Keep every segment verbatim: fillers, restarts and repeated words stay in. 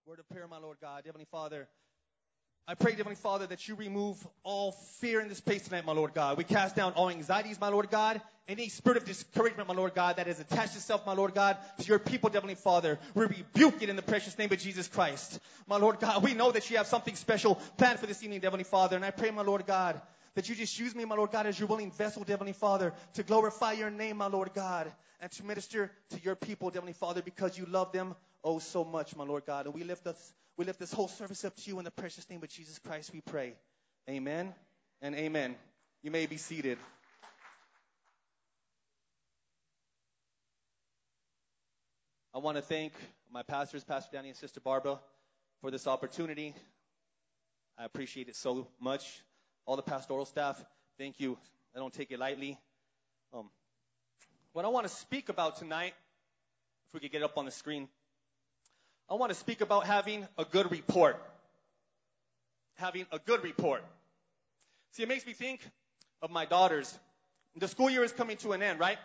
Word of prayer, my Lord God. Heavenly Father, I pray, Heavenly Father, that you remove all fear in this place tonight, my Lord God. We cast down all anxieties, my Lord God. Any spirit of discouragement, my Lord God, that has attached itself, my Lord God, to your people, Heavenly Father. We rebuke it in the precious name of Jesus Christ. My Lord God, we know that you have something special planned for this evening, Heavenly Father. And I pray, my Lord God, that you just use me, my Lord God, as your willing vessel, Heavenly Father, to glorify your name, my Lord God, and to minister to your people, Heavenly Father, because you love them oh so much, my Lord God. And we lift us, we lift this whole service up to you in the precious name of Jesus Christ, we pray. Amen and amen. You may be seated. I want to thank my pastors, Pastor Danny and Sister Barbara, for this opportunity. I appreciate it so much. All the pastoral staff, thank you. I don't take it lightly. Um, what I want to speak about tonight, if we could get it up on the screen, I want to speak about having a good report. Having a good report. See, it makes me think of my daughters. The school year is coming to an end, right?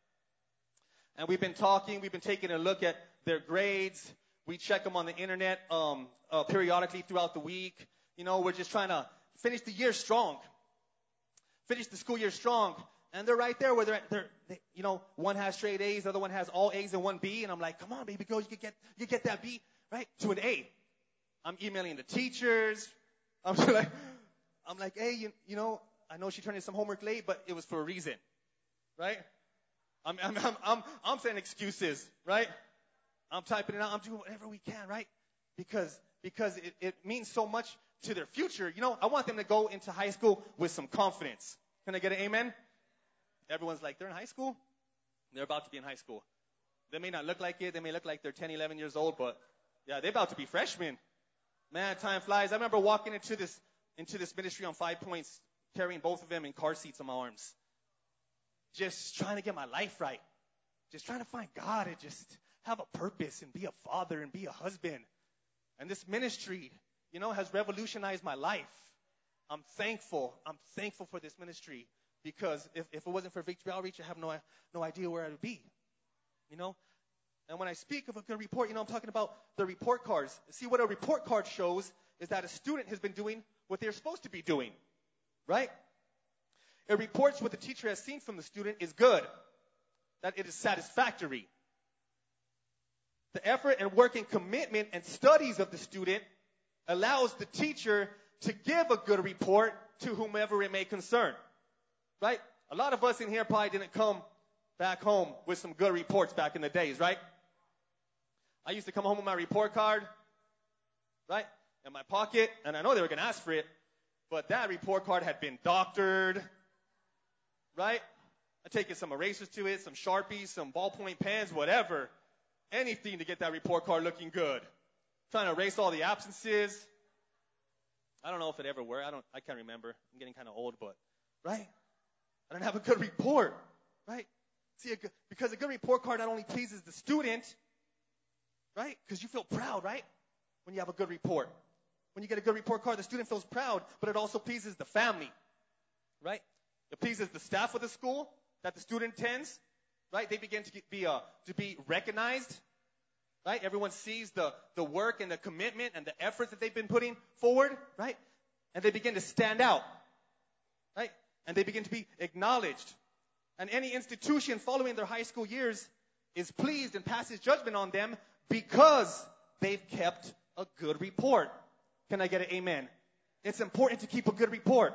And we've been talking, we've been taking a look at their grades. We check them on the internet um, uh, periodically throughout the week. You know, we're just trying to finish the year strong. Finish the school year strong. And they're right there where they're, they're they, you know, one has straight A's, the other one has all A's and one B. And I'm like, come on, baby girl, you can get, you can get that B, right, to an A. I'm emailing the teachers. I'm like, I'm like, hey, you, you know, I know she turned in some homework late, but it was for a reason, right? I'm, I'm, I'm, I'm, I'm saying excuses, right? I'm typing it out. I'm doing whatever we can, right? Because, because it, it means so much to their future. You know, I want them to go into high school with some confidence. Can I get an amen? Everyone's like, they're in high school? They're about to be in high school. They may not look like it. They may look like they're ten, eleven years old, but yeah, they're about to be freshmen. Man, time flies. I remember walking into this, into this ministry on Five Points, carrying both of them in car seats on my arms. Just trying to get my life right. Just trying to find God and just have a purpose and be a father and be a husband. And this ministry, you know, has revolutionized my life. I'm thankful. I'm thankful for this ministry because if, if it wasn't for Victory Outreach, I have no, no idea where I would be, you know. And when I speak of a good report, you know, I'm talking about the report cards. See, what a report card shows is that a student has been doing what they're supposed to be doing, right? It reports what the teacher has seen from the student is good, that it is satisfactory. The effort and work and commitment and studies of the student allows the teacher to give a good report to whomever it may concern, right? A lot of us in here probably didn't come back home with some good reports back in the days, right? I used to come home with my report card, right, in my pocket, and I know they were going to ask for it, but that report card had been doctored, right? I taken some erasers to it, some Sharpies, some ballpoint pens, whatever, anything to get that report card looking good. Trying to erase all the absences. I don't know if it ever worked. I don't. I can't remember. I'm getting kind of old, but right? I don't have a good report, right? See, a good, because a good report card not only pleases the student, right? Because you feel proud, right? When you have a good report. When you get a good report card, the student feels proud, but it also pleases the family, right? It pleases the staff of the school that the student attends, right? They begin to get, be uh, to be recognized, right? Everyone sees the, the work and the commitment and the effort that they've been putting forward, right? And they begin to stand out, right? And they begin to be acknowledged. And any institution following their high school years is pleased and passes judgment on them because they've kept a good report. Can I get an amen? It's important to keep a good report.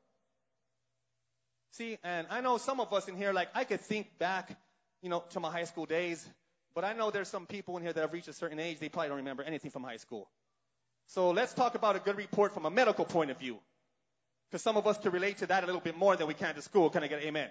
See, and I know some of us in here, like, I could think back, you know, to my high school days, but I know there's some people in here that have reached a certain age, they probably don't remember anything from high school. So let's talk about a good report from a medical point of view, because some of us can relate to that a little bit more than we can to school. Can I get an amen?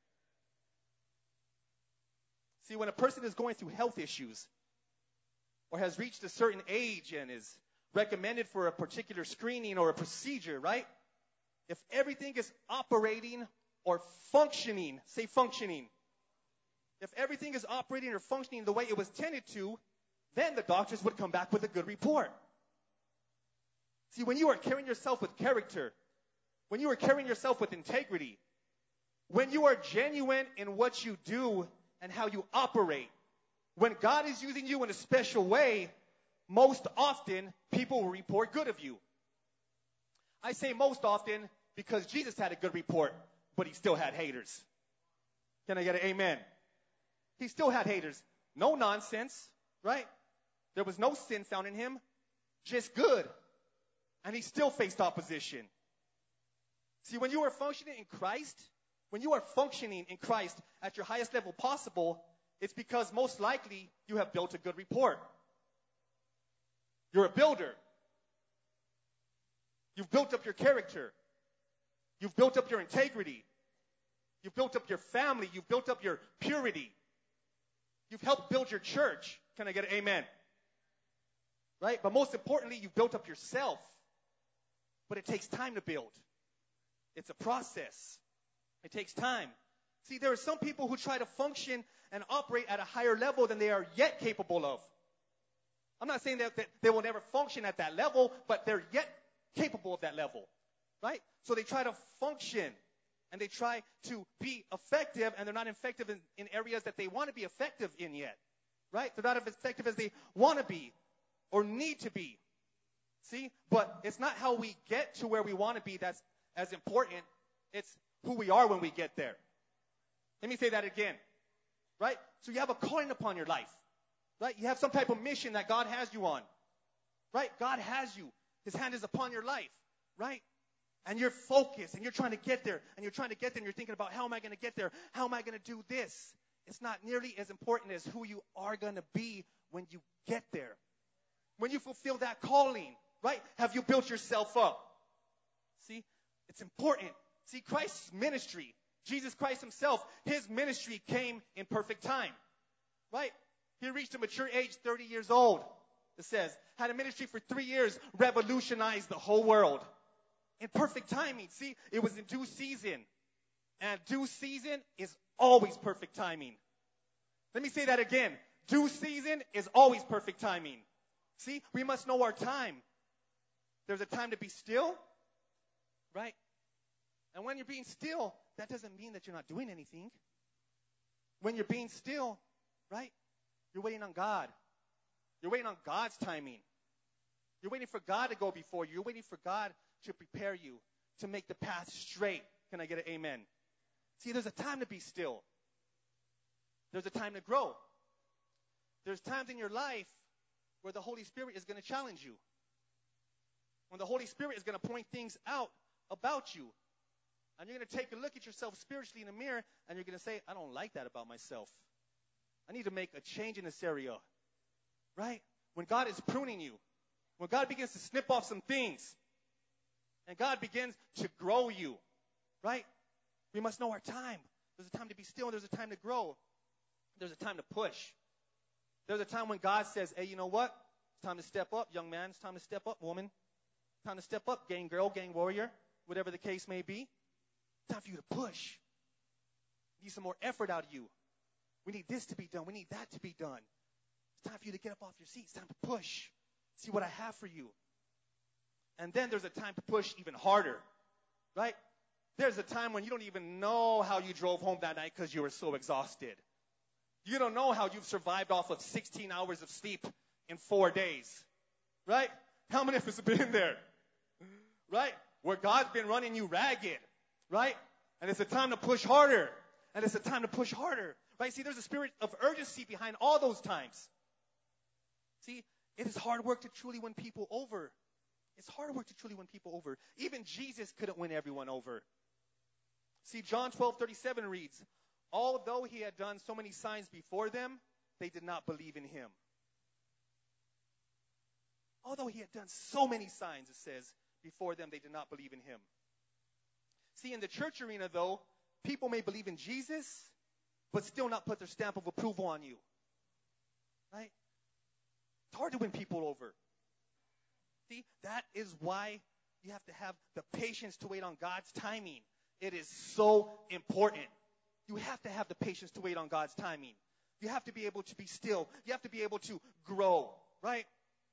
See, when a person is going through health issues or has reached a certain age and is recommended for a particular screening or a procedure, right? If everything is operating or functioning, say functioning, if everything is operating or functioning the way it was tended to, then the doctors would come back with a good report. See, when you are carrying yourself with character, when you are carrying yourself with integrity, when you are genuine in what you do and how you operate, when God is using you in a special way, most often people will report good of you. I say most often because Jesus had a good report, but he still had haters. Can I get an amen? He still had haters. No nonsense, right? There was no sin found in him, just good. And he still faced opposition. See, when you are functioning in Christ, when you are functioning in Christ at your highest level possible, it's because most likely you have built a good report. You're a builder. You've built up your character. You've built up your integrity. You've built up your family. You've built up your purity. You've helped build your church. Can I get an amen? Right? But most importantly, you've built up yourself. But it takes time to build. It's a process. It takes time. See, there are some people who try to function and operate at a higher level than they are yet capable of. I'm not saying that, that they will never function at that level, but they're yet capable of that level. Right? So they try to function and they try to be effective, and they're not effective in, in areas that they want to be effective in yet. Right? They're not as effective as they want to be or need to be. See? But it's not how we get to where we want to be that's as important. It's who we are when we get there. Let me say that again. Right? So you have a calling upon your life. Right? You have some type of mission that God has you on. Right? God has you. His hand is upon your life. Right? And you're focused and you're trying to get there. And you're trying to get there and you're thinking about, how am I going to get there? How am I going to do this? It's not nearly as important as who you are going to be when you get there. When you fulfill that calling, right? Have you built yourself up? See, it's important. See, Christ's ministry, Jesus Christ himself, his ministry came in perfect time, right? He reached a mature age, thirty years old, it says. Had a ministry for three years, revolutionized the whole world. In perfect timing. See, it was in due season. And due season is always perfect timing. Let me say that again. Due season is always perfect timing. See, we must know our time. There's a time to be still, right? And when you're being still, that doesn't mean that you're not doing anything. When you're being still, right, you're waiting on God. You're waiting on God's timing. You're waiting for God to go before you. You're waiting for God to prepare you, to make the path straight. Can I get an amen? See, there's a time to be still. There's a time to grow. There's times in your life where the Holy Spirit is going to challenge you. When the Holy Spirit is going to point things out about you. And you're going to take a look at yourself spiritually in the mirror, and you're going to say, I don't like that about myself. I need to make a change in this area. Right? When God is pruning you, when God begins to snip off some things, and God begins to grow you, right? We must know our time. There's a time to be still, and there's a time to grow. There's a time to push. There's a time when God says, hey, you know what? It's time to step up, young man. It's time to step up, woman. It's time to step up, gang girl, gang warrior, whatever the case may be. It's time for you to push. We need some more effort out of you. We need this to be done. We need that to be done. It's time for you to get up off your seat. It's time to push. See what I have for you. And then there's a time to push even harder, right? There's a time when you don't even know how you drove home that night because you were so exhausted. You don't know how you've survived off of sixteen hours of sleep in four days, right? How many of us have been there, right? Where God's been running you ragged, right? And it's a time to push harder. And it's a time to push harder, right? See, there's a spirit of urgency behind all those times. See, it is hard work to truly win people over. It's hard work to truly win people over. Even Jesus couldn't win everyone over. See, John twelve thirty-seven reads, although he had done so many signs before them, they did not believe in him. Although he had done so many signs, it says, before them, they did not believe in him. See, in the church arena, though, people may believe in Jesus, but still not put their stamp of approval on you. Right? It's hard to win people over. See, that is why you have to have the patience to wait on God's timing. It is so important. You have to have the patience to wait on God's timing. You have to be able to be still. You have to be able to grow, right?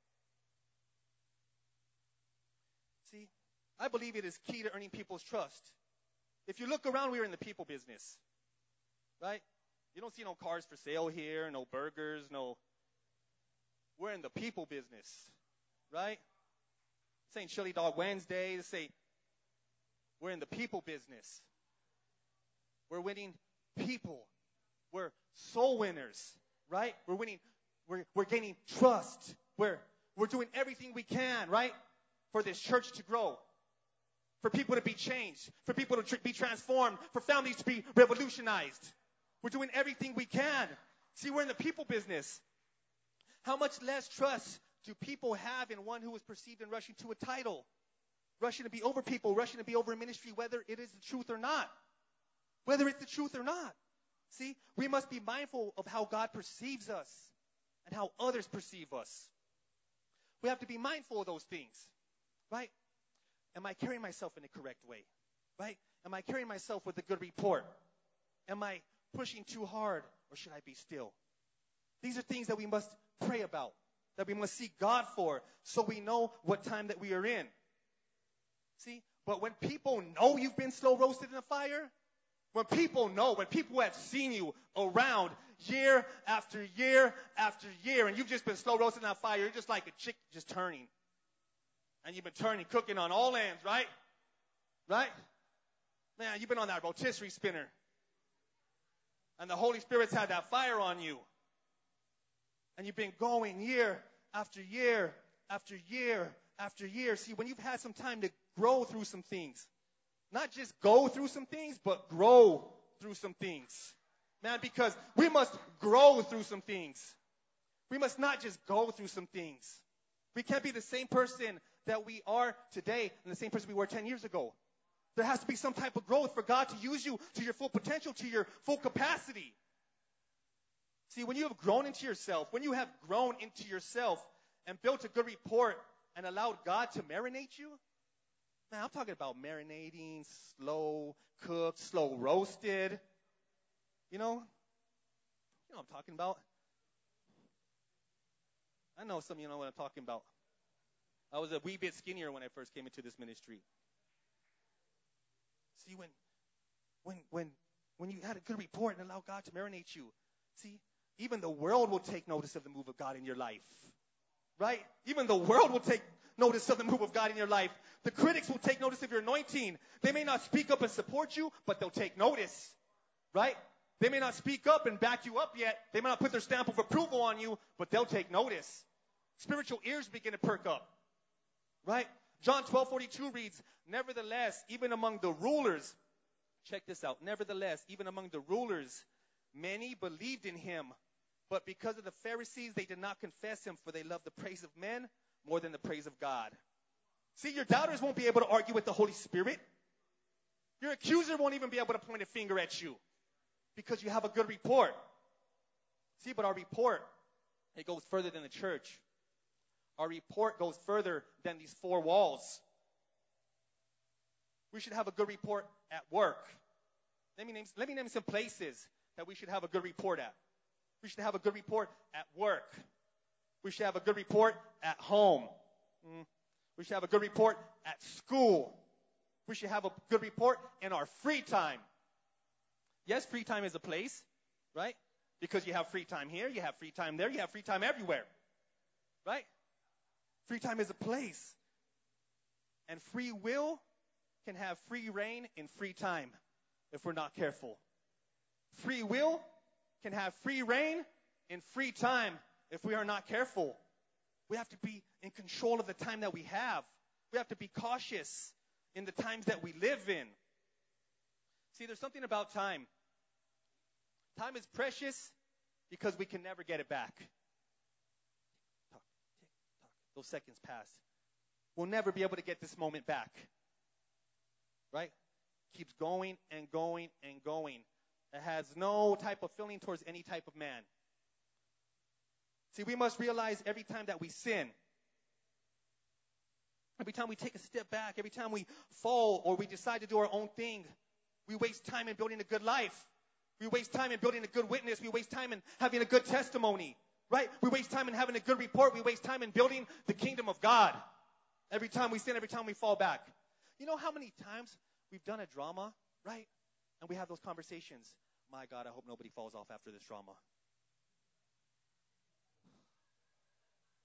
See, I believe it is key to earning people's trust. If you look around, we're in the people business, right? You don't see no cars for sale here, no burgers, no we're in the people business, right? This ain't Chili Dog Wednesday. This ain't, we're in the people business. We're winning people. We're soul winners, right? We're winning, we're, we're gaining trust. We're, we're doing everything we can, right? For this church to grow. For people to be changed. For people to tr- be transformed. For families to be revolutionized. We're doing everything we can. See, we're in the people business. How much less trust do people have in one who is perceived and rushing to a title? Rushing to be over people, rushing to be over a ministry, whether it is the truth or not. Whether it's the truth or not. See, we must be mindful of how God perceives us and how others perceive us. We have to be mindful of those things, right? Am I carrying myself in the correct way, right? Am I carrying myself with a good report? Am I pushing too hard, or should I be still? These are things that we must pray about, that we must seek God for, so we know what time that we are in. See, but when people know you've been slow roasted in a fire, when people know, when people have seen you around year after year after year, and you've just been slow roasted in that fire, you're just like a chick just turning. And you've been turning, cooking on all ends, right? Right? Man, you've been on that rotisserie spinner. And the Holy Spirit's had that fire on you. And you've been going year after year after year after year. See, when you've had some time to grow through some things, not just go through some things, but grow through some things. Man, because we must grow through some things. We must not just go through some things. We can't be the same person that we are today and the same person we were ten years ago. There has to be some type of growth for God to use you to your full potential, to your full capacity. See, when you have grown into yourself, when you have grown into yourself and built a good report and allowed God to marinate you, man, I'm talking about marinating, slow cooked, slow roasted. You know? You know what I'm talking about. I know some of you know what I'm talking about. I was a wee bit skinnier when I first came into this ministry. See, when when when when you had a good report and allow God to marinate you, see, even the world will take notice of the move of God in your life. Right? Even the world will take notice of the move of God in your life. The critics will take notice of your anointing. They may not speak up and support you, but they'll take notice. Right? They may not speak up and back you up yet. They may not put their stamp of approval on you, but they'll take notice. Spiritual ears begin to perk up. Right? John twelve forty-two reads, nevertheless, even among the rulers, check this out, nevertheless, even among the rulers, many believed in him. But because of the Pharisees, they did not confess him, for they loved the praise of men more than the praise of God. See, your doubters won't be able to argue with the Holy Spirit. Your accuser won't even be able to point a finger at you because you have a good report. See, but our report, it goes further than the church. Our report goes further than these four walls. We should have a good report at work. Let me name, let me name some places that we should have a good report at. We should have a good report at work. We should have a good report at home. Mm. We should have a good report at school. We should have a good report in our free time. Yes, free time is a place, right? Because you have free time here, you have free time there, you have free time everywhere, right? Free time is a place. And free will can have free reign in free time if we're not careful. Free will can have free reign in free time if we are not careful. We have to be in control of the time that we have. We have to be cautious in the times that we live in. See, there's something about time. Time is precious because we can never get it back. Talk, tick, talk. Those seconds pass. We'll never be able to get this moment back. Right? Keeps going and going and going. It has no type of feeling towards any type of man. See, we must realize every time that we sin, every time we take a step back, every time we fall or we decide to do our own thing, we waste time in building a good life. We waste time in building a good witness. We waste time in having a good testimony, right? We waste time in having a good report. We waste time in building the kingdom of God. Every time we sin, every time we fall back. You know how many times we've done a drama, right? And we have those conversations. My God, I hope nobody falls off after this drama.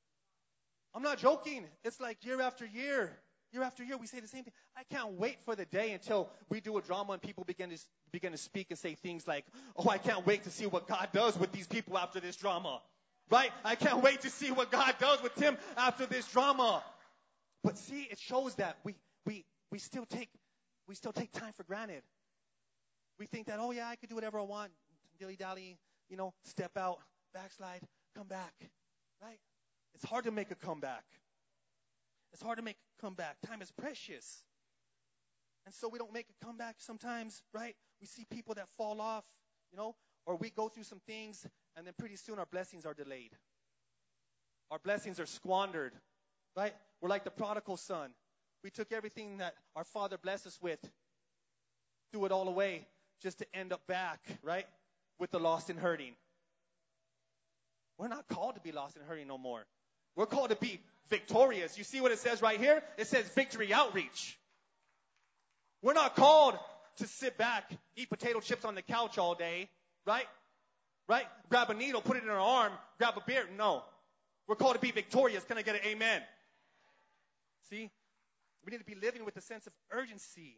I'm not joking. It's like year after year, year after year, we say the same thing. I can't wait for the day until we do a drama and people begin to begin to speak and say things like, "Oh, I can't wait to see what God does with these people after this drama." Right? I can't wait to see what God does with Tim after this drama. But see, it shows that we we we still take we still take time for granted. We think that, oh yeah, I could do whatever I want, dilly-dally, you know, step out, backslide, come back. Right? It's hard to make a comeback. It's hard to make a comeback. Time is precious. And so we don't make a comeback sometimes, right? We see people that fall off, you know, or we go through some things, and then pretty soon our blessings are delayed. Our blessings are squandered, right? We're like the prodigal son. We took everything that our father blessed us with, threw it all away, just to end up back, right, with the lost and hurting. We're not called to be lost and hurting no more. We're called to be victorious. You see what it says right here? It says victory outreach. We're not called to sit back, eat potato chips on the couch all day, right? Right? Grab a needle, put it in our arm, grab a beer. No. We're called to be victorious. Can I get an amen? See? We need to be living with a sense of urgency.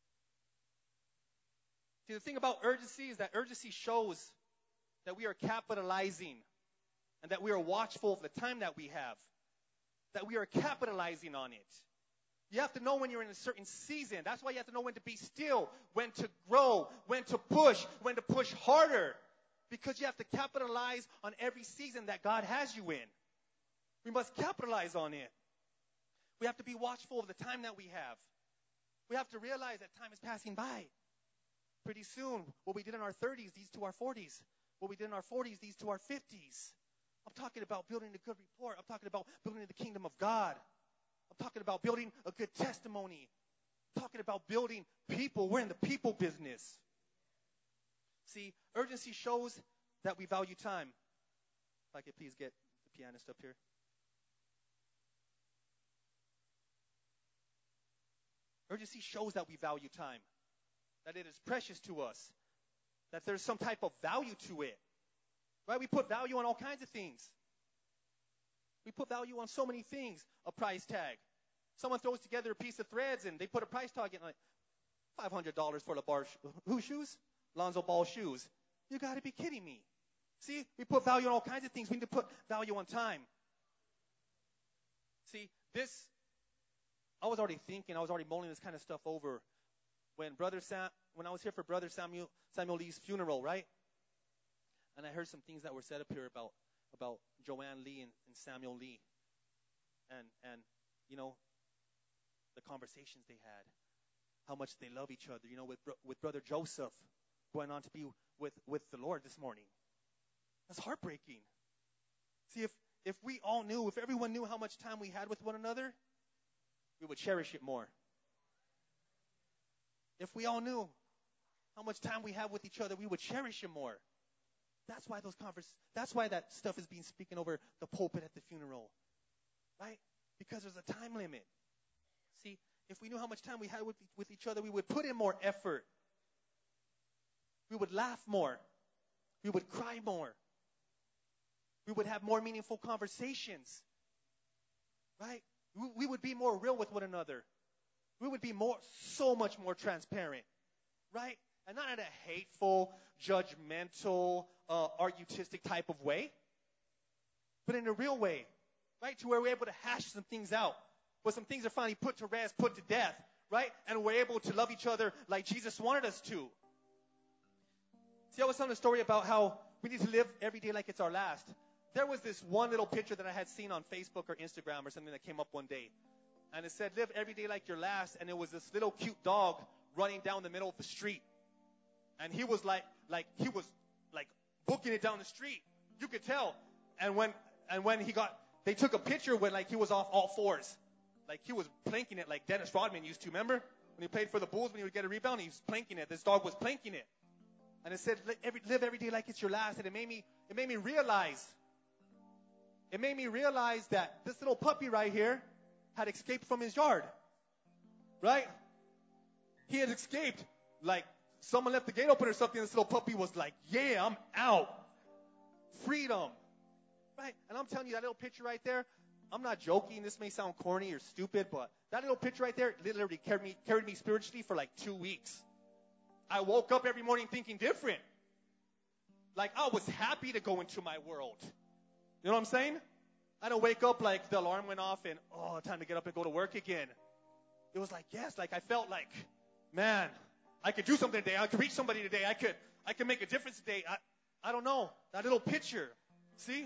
See, the thing about urgency is that urgency shows that we are capitalizing and that we are watchful of the time that we have, that we are capitalizing on it. You have to know when you're in a certain season. That's why you have to know when to be still, when to grow, when to push, when to push harder, because you have to capitalize on every season that God has you in. We must capitalize on it. We have to be watchful of the time that we have. We have to realize that time is passing by. Pretty soon, what we did in our thirties leads to our forties. What we did in our forties leads to our fifties. I'm talking about building a good report. I'm talking about building the kingdom of God. I'm talking about building a good testimony. I'm talking about building people. We're in the people business. See, urgency shows that we value time. If I could please get the pianist up here. Urgency shows that we value time, that it is precious to us, that there's some type of value to it. Right? We put value on all kinds of things. We put value on so many things. A price tag. Someone throws together a piece of threads and they put a price tag in, like five hundred dollars for LeBar sh- who shoes? Lonzo Ball shoes. You got to be kidding me. See, we put value on all kinds of things. We need to put value on time. See, this, I was already thinking, I was already mulling this kind of stuff over when Brother Sam, when I was here for Brother Samuel Samuel Lee's funeral, right? And I heard some things that were said up here about about Joanne Lee and, and Samuel Lee, and and you know the conversations they had, how much they love each other. You know, with with Brother Joseph going on to be with with the Lord this morning. That's heartbreaking. See, if if we all knew, if everyone knew how much time we had with one another, we would cherish it more. If we all knew how much time we have with each other, we would cherish it more. That's why those convers- That's why that stuff is being spoken over the pulpit at the funeral, right? Because there's a time limit. See, if we knew how much time we had with, with each other, we would put in more effort. We would laugh more. We would cry more. We would have more meaningful conversations, right? We, we would be more real with one another. We would be more, so much more transparent, right? And not in a hateful, judgmental, uh, argutistic type of way, but in a real way, right? To where we're able to hash some things out, where some things are finally put to rest, put to death, right? And we're able to love each other like Jesus wanted us to. See, I was telling a story about how we need to live every day like it's our last. There was this one little picture that I had seen on Facebook or Instagram or something that came up one day. And it said, live every day like your last. And it was this little cute dog running down the middle of the street. And he was like, like, he was like booking it down the street. You could tell. And when, and when he got, they took a picture when like he was off all fours. Like he was planking it like Dennis Rodman used to, remember? When he played for the Bulls, when he would get a rebound, he was planking it. This dog was planking it. And it said, live every, live every day like it's your last. And it made me, it made me realize, it made me realize that this little puppy right here had escaped from his yard. Right? He had escaped. Like, someone left the gate open or something, and this little puppy was like, yeah, I'm out. Freedom. Right? And I'm telling you, that little picture right there, I'm not joking. This may sound corny or stupid, but that little picture right there literally carried me, carried me spiritually for like two weeks. I woke up every morning thinking different. Like I was happy to go into my world. You know what I'm saying? I don't wake up like the alarm went off and, oh, time to get up and go to work again. It was like, yes, like I felt like, man, I could do something today. I could reach somebody today. I could, I could make a difference today. I, I don't know. That little picture. See?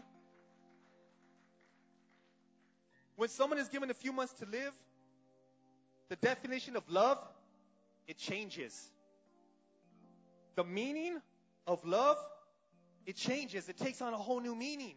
When someone is given a few months to live, the definition of love, it changes. The meaning of love, it changes. It takes on a whole new meaning.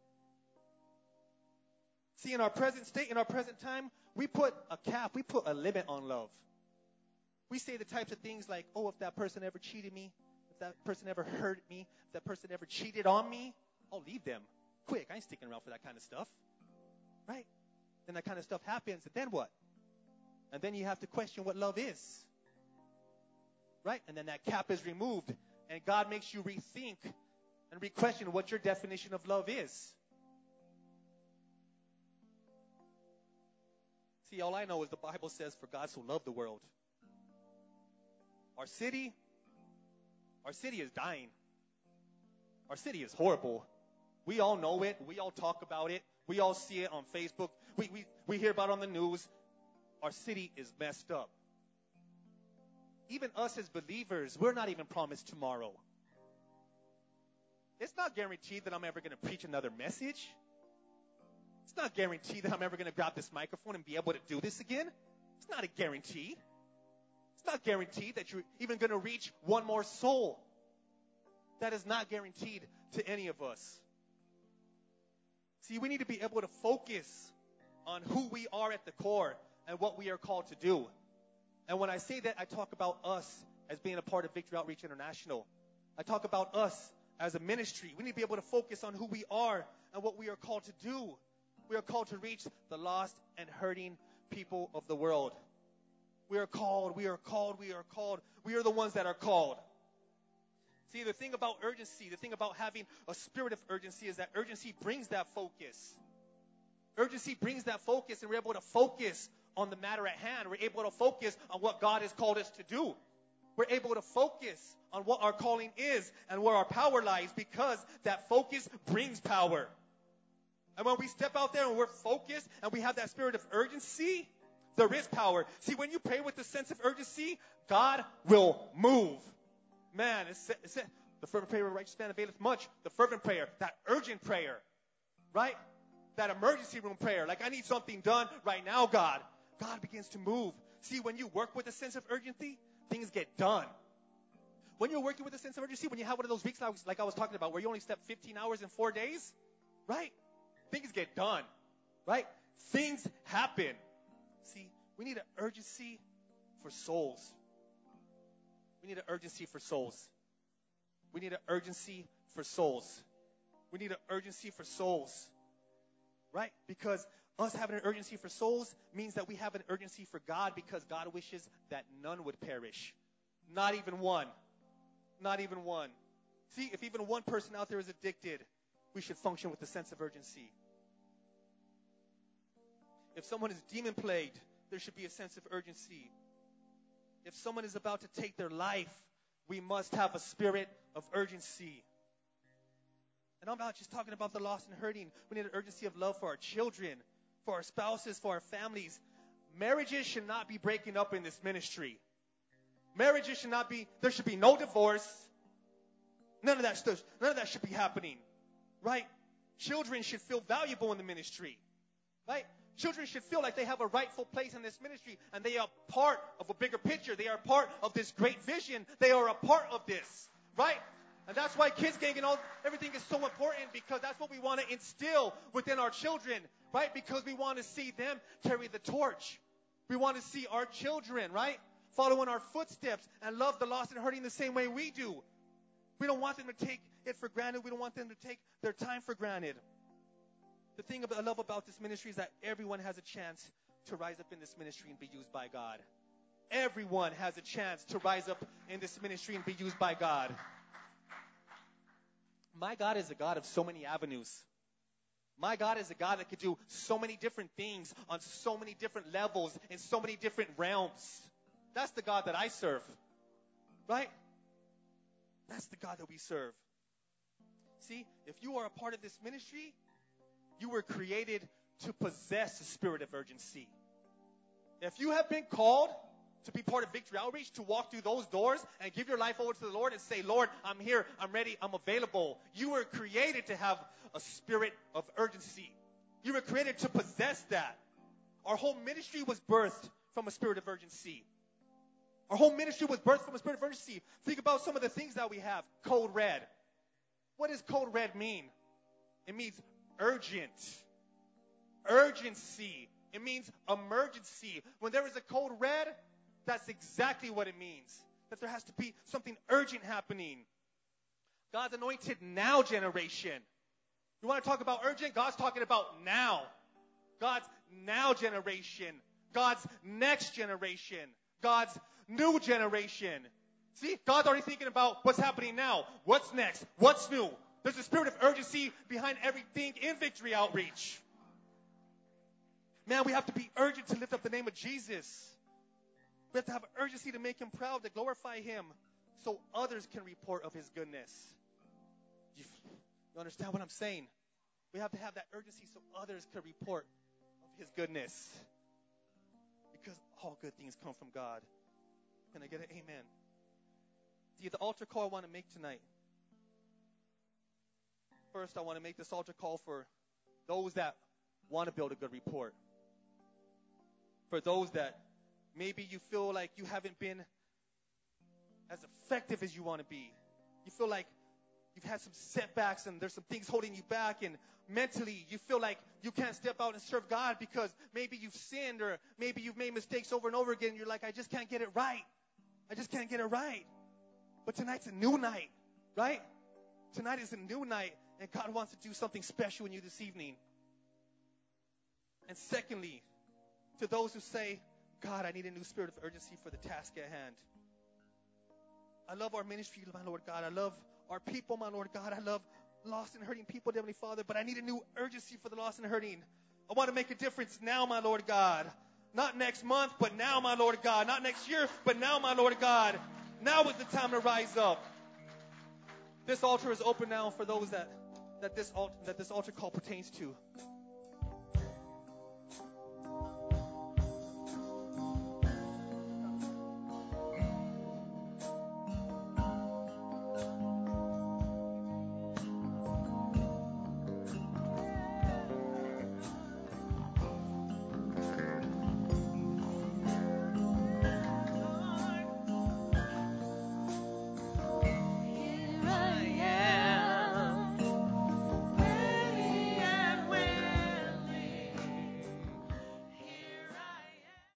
See, in our present state, in our present time, we put a cap, we put a limit on love. We say the types of things like, oh, if that person ever cheated me, if that person ever hurt me, if that person ever cheated on me, I'll leave them quick. I ain't sticking around for that kind of stuff. Right? Then that kind of stuff happens, and then what? And then you have to question what love is. Right? And then that cap is removed, and God makes you rethink and re-question what your definition of love is. See, all I know is the Bible says, for God so loved the world. Our city, our city is dying. Our city is horrible. We all know it. We all talk about it. We all see it on Facebook. We, we, we hear about it on the news. Our city is messed up. Even us as believers, we're not even promised tomorrow. It's not guaranteed that I'm ever going to preach another message. It's not guaranteed that I'm ever going to grab this microphone and be able to do this again. It's not a guarantee. It's not guaranteed that you're even going to reach one more soul. That is not guaranteed to any of us. See, we need to be able to focus on who we are at the core and what we are called to do. And when I say that, I talk about us as being a part of Victory Outreach International. I talk about us as a ministry. We need to be able to focus on who we are and what we are called to do. We are called to reach the lost and hurting people of the world. We are called, we are called, we are called. We are the ones that are called. See, the thing about urgency, the thing about having a spirit of urgency is that urgency brings that focus. Urgency brings that focus, and we're able to focus on the matter at hand. We're able to focus on what God has called us to do. We're able to focus on what our calling is and where our power lies, because that focus brings power. And when we step out there and we're focused and we have that spirit of urgency, there is power. See, when you pray with a sense of urgency, God will move. Man, it's, it's, the fervent prayer of a righteous man availeth much. The fervent prayer, that urgent prayer, right? That emergency room prayer, like I need something done right now, God. God begins to move. See, when you work with a sense of urgency, things get done. When you're working with a sense of urgency, when you have one of those weeks like I was talking about, where you only slept fifteen hours in four days, right? Things get done, right? Things happen. See, we need an urgency for souls. We need an urgency for souls. We need an urgency for souls. We need an urgency for souls, right? Because us having an urgency for souls means that we have an urgency for God, because God wishes that none would perish. Not even one. Not even one. See, if even one person out there is addicted, we should function with a sense of urgency. If someone is demon-plagued, there should be a sense of urgency. If someone is about to take their life, we must have a spirit of urgency. And I'm not just talking about the lost and hurting. We need an urgency of love for our children, for our spouses, for our families. Marriages should not be breaking up in this ministry. Marriages should not be, there should be no divorce. None of that stuff, none of that should be happening. Right? Children should feel valuable in the ministry. Right? Children should feel like they have a rightful place in this ministry, and they are part of a bigger picture. They are part of this great vision. They are a part of this, right? And that's why Kids Gang and all, everything is so important, because that's what we want to instill within our children, right? Because we want to see them carry the torch. We want to see our children, right, follow in our footsteps and love the lost and hurting the same way we do. We don't want them to take it for granted. We don't want them to take their time for granted. The thing I love about this ministry is that everyone has a chance to rise up in this ministry and be used by God. Everyone has a chance to rise up in this ministry and be used by God. My God is a God of so many avenues. My God is a God that could do so many different things on so many different levels in so many different realms. That's the God that I serve. Right? That's the God that we serve. See, if you are a part of this ministry, you were created to possess the spirit of urgency. If you have been called to be part of Victory Outreach, to walk through those doors and give your life over to the Lord and say, Lord, I'm here, I'm ready, I'm available. You were created to have a spirit of urgency. You were created to possess that. Our whole ministry was birthed from a spirit of urgency. Our whole ministry was birthed from a spirit of urgency. Think about some of the things that we have. Code red. What does code red mean? It means urgent. Urgency. It means emergency. When there is a code red, that's exactly what it means. That there has to be something urgent happening. God's anointed now generation. You want to talk about urgent? God's talking about now. God's now generation. God's next generation. God's new generation. See, God's already thinking about what's happening now. What's next? What's new? There's a spirit of urgency behind everything in Victory Outreach. Man, we have to be urgent to lift up the name of Jesus. We have to have urgency to make him proud, to glorify him, so others can report of his goodness. You, you understand what I'm saying? We have to have that urgency so others can report of his goodness. Because all good things come from God. Can I get an amen? See, the altar call I want to make tonight. First, I want to make this altar call for those that want to build a good report. For those that maybe you feel like you haven't been as effective as you want to be. You feel like you've had some setbacks and there's some things holding you back, and mentally you feel like you can't step out and serve God because maybe you've sinned or maybe you've made mistakes over and over again. And you're like, I just can't get it right. I just can't get it right. But tonight's a new night, right? Tonight is a new night, and God wants to do something special in you this evening. And secondly, to those who say, God, I need a new spirit of urgency for the task at hand. I love our ministry, my Lord God. I love our people, my Lord God. I love lost and hurting people, Heavenly Father. But I need a new urgency for the lost and hurting. I want to make a difference now, my Lord God. Not next month, but now, my Lord God. Not next year, but now, my Lord God. Now is the time to rise up. This altar is open now for those that, that, this, altar, that this altar call pertains to.